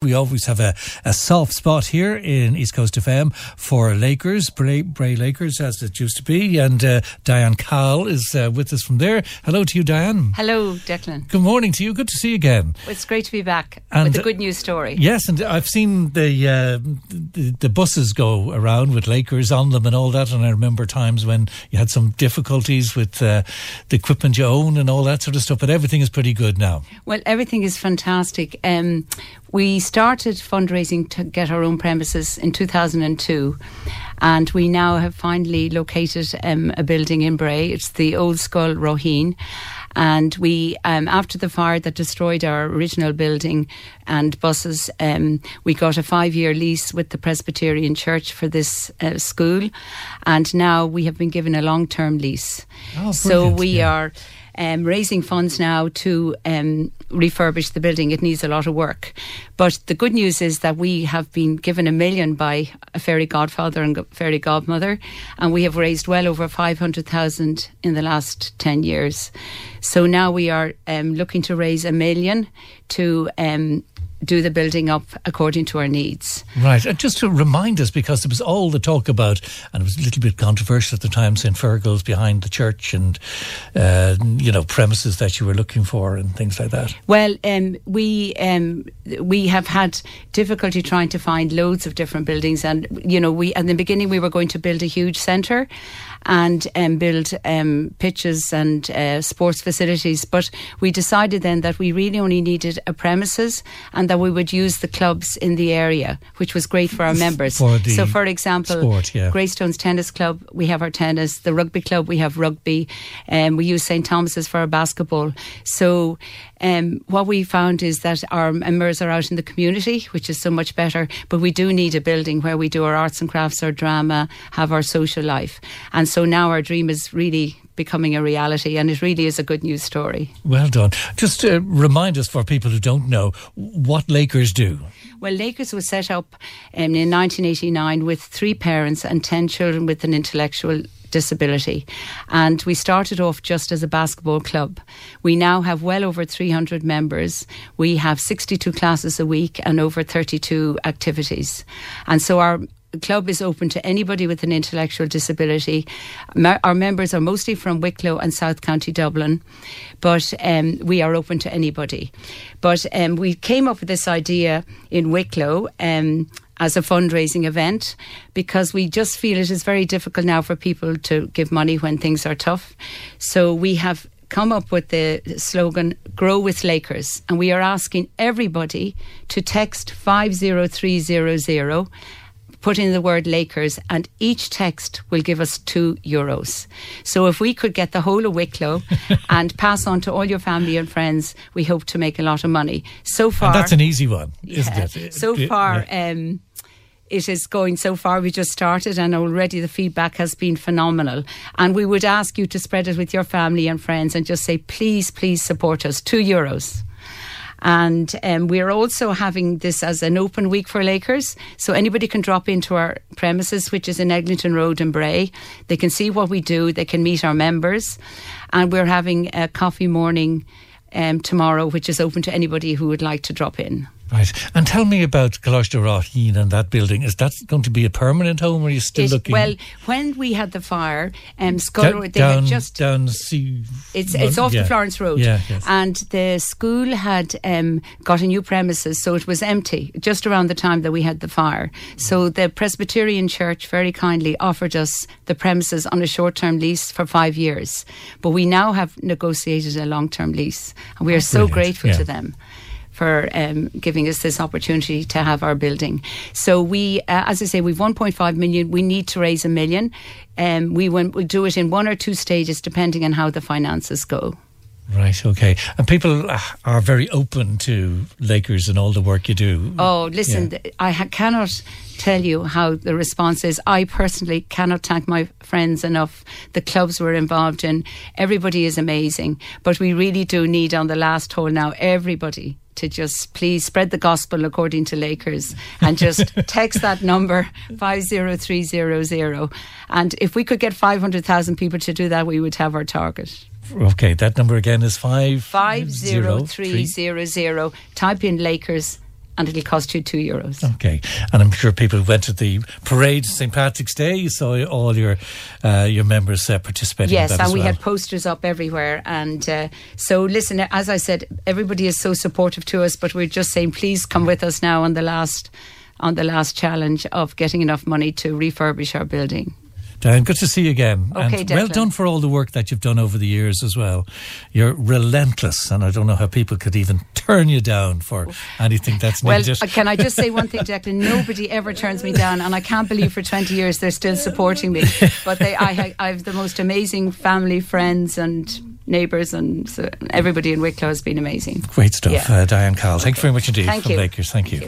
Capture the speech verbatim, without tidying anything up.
We always have a, a soft spot here in East Coast F M for Lakers, Bray, Bray Lakers as it used to be, and uh, Diane Cowell is uh, with us from there. Hello to you, Diane. Hello, Declan. Good morning to you. Good to see you again. It's great to be back and, with a good news story. Yes, and I've seen the, uh, the the buses go around with Lakers on them and all that, and I remember times when you had some difficulties with uh, the equipment you own and all that sort of stuff, but everything is pretty good now. Well, everything is fantastic. Um, we started fundraising to get our own premises in two thousand two, and we now have finally located um, a building in Bray. It's the Old Skull Roheen. And we, um, after the fire that destroyed our original building and buses, um, we got a five-year lease with the Presbyterian Church for this uh, school. And now we have been given a long-term lease. Oh, so we yeah. are um, raising funds now to um, refurbish the building. It needs a lot of work. But the good news is that we have been given a million by a fairy godfather and fairy godmother, and we have raised well over five hundred thousand in the last ten years. So now we are um, looking to raise a million to um, do the building up according to our needs. Right, and just to remind us, because there was all the talk about, and it was a little bit controversial at the time, Saint Fergal's behind the church and, uh, you know, premises that you were looking for and things like that. Well, um, we um, we have had difficulty trying to find loads of different buildings, and, you know, we in the beginning we were going to build a huge centre and um, build um, pitches and uh, sports facilities, but we decided then that we really only needed a premises and that we would use the clubs in the area, which was great for our members. For the so, for example, sport, yeah. Greystones Tennis Club, we have our tennis. The rugby club, we have rugby. And um, we use Saint Thomas's for our basketball. So um, what we found is that our members are out in the community, which is so much better, but we do need a building where we do our arts and crafts, our drama, have our social life. And so now our dream is really becoming a reality, and it really is a good news story. Well done. Just uh, remind us, for people who don't know, what Lakers do. Well, Lakers was set up um, in nineteen eighty-nine with three parents and ten children with an intellectual disability, and we started off just as a basketball club. We now have well over three hundred members. We have sixty-two classes a week and over thirty-two activities, and so our the club is open to anybody with an intellectual disability. Our members are mostly from Wicklow and South County Dublin, but um, we are open to anybody. But um, we came up with this idea in Wicklow um, as a fundraising event, because we just feel it is very difficult now for people to give money when things are tough. So we have come up with the slogan, Grow with Lakers, and we are asking everybody to text five zero three zero zero, put in the word Lakers, and each text will give us two euros. So if we could get the whole of Wicklow and pass on to all your family and friends, we hope to make a lot of money. So far... And that's an easy one, isn't yeah, it? So far... Yeah. Um, it is going so far. We just started and already the feedback has been phenomenal. And we would ask you to spread it with your family and friends and just say, please, please support us. Two euros. And um, we're also having this as an open week for Lakers. So anybody can drop into our premises, which is in Eglinton Road in Bray. They can see what we do. They can meet our members. And we're having a coffee morning um, tomorrow, which is open to anybody who would like to drop in. Right. And tell me about Coláiste Roheen and that building. Is that going to be a permanent home, or are you still it, looking? Well, when we had the fire, um, Sculler, D- they down, had just... Down sea... It's, it's off yeah. the Florence Road. Yeah, yes. And the school had um, got a new premises, so it was empty just around the time that we had the fire. So the Presbyterian Church very kindly offered us the premises on a short-term lease for five years. But we now have negotiated a long-term lease, and we are oh, so brilliant. grateful yeah. to them for um, giving us this opportunity to have our building. So we, uh, as I say, we've one point five million. We need to raise a million. Um, we will we'll do it in one or two stages, depending on how the finances go. Right, okay. And people are very open to Lakers and all the work you do. Oh, listen, yeah. I ha- cannot tell you how the response is. I personally cannot thank my friends enough. The clubs we're involved in, everybody is amazing. But we really do need on the last hole now, everybody to just please spread the gospel according to Lakers and just text that number five zero three zero zero. And if we could get five hundred thousand people to do that, we would have our target. Okay, that number again is five... five zero three zero zero. Type in Lakers and it'll cost you two euros. Okay, and I'm sure people went to the parade Saint Patrick's Day. You saw all your uh, your members uh, participating. Yes, in that and as we well. had posters up everywhere. And uh, so, listen, as I said, everybody is so supportive to us, but we're just saying, please come with us now on the last on the last challenge of getting enough money to refurbish our building. Diane, good to see you again. Okay, and well Declan. done for all the work that you've done over the years as well. You're relentless, and I don't know how people could even turn you down for anything that's Well, needed. uh, can I just say one thing, Declan? Nobody ever turns me down, and I can't believe for twenty years they're still supporting me. But they, I, ha- I have the most amazing family, friends, and neighbours, and so everybody in Wicklow has been amazing. Great stuff. Yeah. Uh, Diane Cowell, thank you very much indeed Thank from you. Lakers. Thank you.